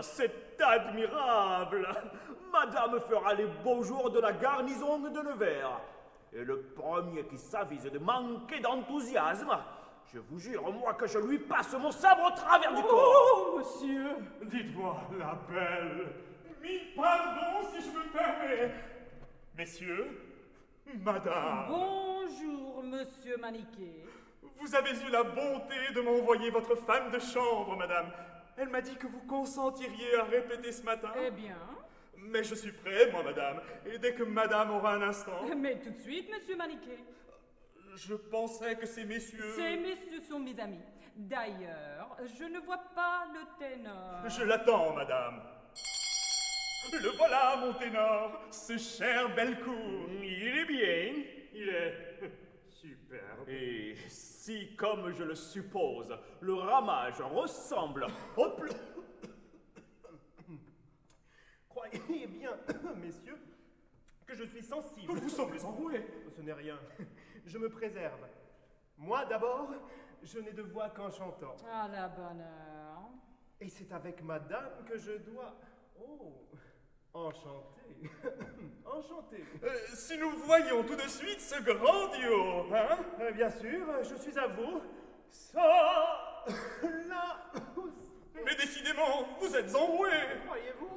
c'est admirable. Madame fera les beaux jours de la garnison de Nevers. Et le premier qui s'avise de manquer d'enthousiasme, je vous jure, moi, que je lui passe mon sabre au travers du corps. Oh, monsieur! Dites-moi, la belle. Mille pardons si je me permets. Messieurs, madame. Bonjour, monsieur Maniquet. Vous avez eu la bonté de m'envoyer votre femme de chambre, madame. Elle m'a dit que vous consentiriez à répéter ce matin. Eh bien? Mais je suis prêt, moi, madame. Et dès que madame aura un instant... Mais tout de suite, monsieur Maniquet. Je pensais que ces messieurs... Ces messieurs sont mes amis. D'ailleurs, je ne vois pas le ténor. Je l'attends, madame. Le voilà, mon ténor, ce cher Bellecour. Il est bien. Il est superbe. Et si, comme je le suppose, le ramage ressemble au plus... Croyez bien, messieurs, que je suis sensible. Vous semblez enroué. Ce n'est rien. Je me préserve. Moi, d'abord, je n'ai de voix qu'en chantant. À la bonne heure. Et c'est avec madame que je dois... Oh, enchanté. Enchanté. Si nous voyons tout de suite ce grand duo, hein? Bien sûr, je suis à vous. Ça, là, Mais décidément, vous êtes enroué. croyez-vous?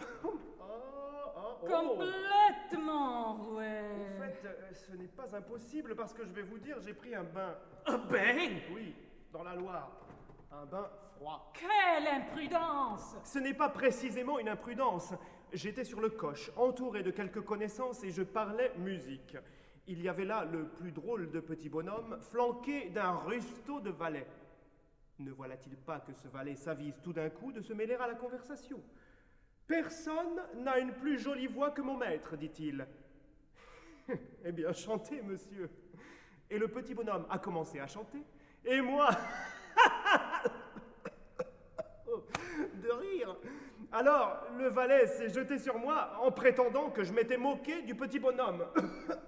Complètement enroué. En fait, ce n'est pas impossible parce que je vais vous dire, j'ai pris un bain. Un bain? Oui, dans la Loire. Un bain froid. Quelle imprudence! Ce n'est pas précisément une imprudence. J'étais sur le coche, entouré de quelques connaissances et je parlais musique. Il y avait là le plus drôle de petit bonhomme, flanqué d'un rusto de valet. Ne voilà-t-il pas que ce valet s'avise tout d'un coup de se mêler à la conversation? Personne n'a une plus jolie voix que mon maître, dit-il. Eh bien, chantez, monsieur. Et le petit bonhomme a commencé à chanter, et moi... de rire. Alors, le valet s'est jeté sur moi en prétendant que je m'étais moqué du petit bonhomme.